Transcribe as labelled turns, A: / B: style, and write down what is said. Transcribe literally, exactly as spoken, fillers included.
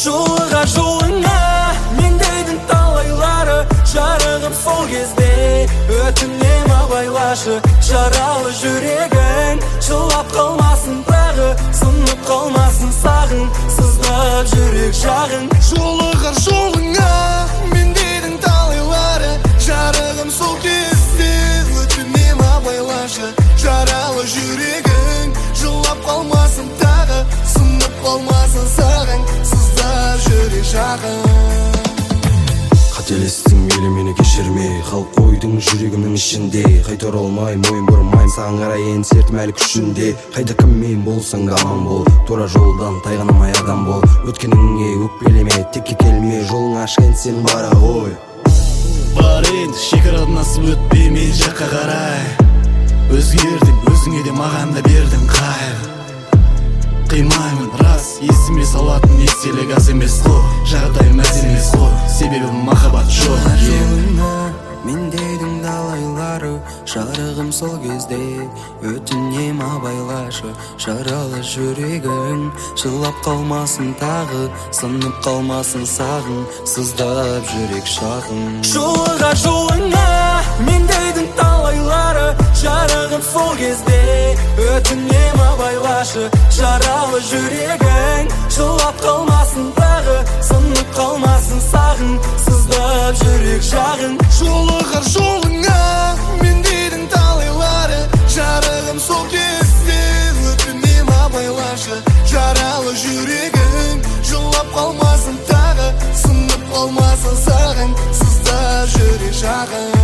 A: Жолыға жолыңа мен дейдің талайлары, жарығым сол кезде өтінем абайлашы. Жаралы жүрегің жылап қалмасын тағы, сынып қалмасын сағың, сыздап жүрек жағың.
B: Жолыға жолыңа мен дейдің талайлары, жарығым сол кезде өтінем абайлашы. Жаралы жүрегің жылап қалмасын тағы, сынып қалмасын сағың, сыздап жүрек жағың.
C: Қателестің мейлі мені кешірме, қалып қойдың жүрегімнің ішінде. Қайтар алмай мойын бұрмайым, саған қарайын сертім әлі күшінде. Қайда кіммен болсаң да аман бол, тура жолдан тайғанамай адам бол. Өткеніңе өкпелеме, текке келме, жолың ашқан сен бара ғой.
B: Бар енді шекарадан асып өтпей мен жаққа қарай. Өзгердің, өзіңе де маған да бердің қайыр. Қимаймын рас, есіме салатын естелік аз емес қой. Жағдайым әз емес қой, себебі махаббат жоқ.
A: Жолыңа мен дейдің далайлары, жарығым сол кезде өтінем абайлашы. Жаралы жүрегің жылап қалмасын тағы, сынып қалмасын сағың, сыздап жүрек шағың. Жолыға жолыңа мен дейдің талайлары, жарығым сол кезде өтінем абайлашы. Жаралы жүрегің жылап қалмасын тағы, сынып қалмасын сағың, сыздап жүрек жағың.
B: Жолыға жолыңа мен дейдің талайлары, жарығым сол кезде өтінем абайлашы. Жаралы жүрегің жылап қалмасын тағы, сынып қалмасын сағың, сыздап жүрек жағың.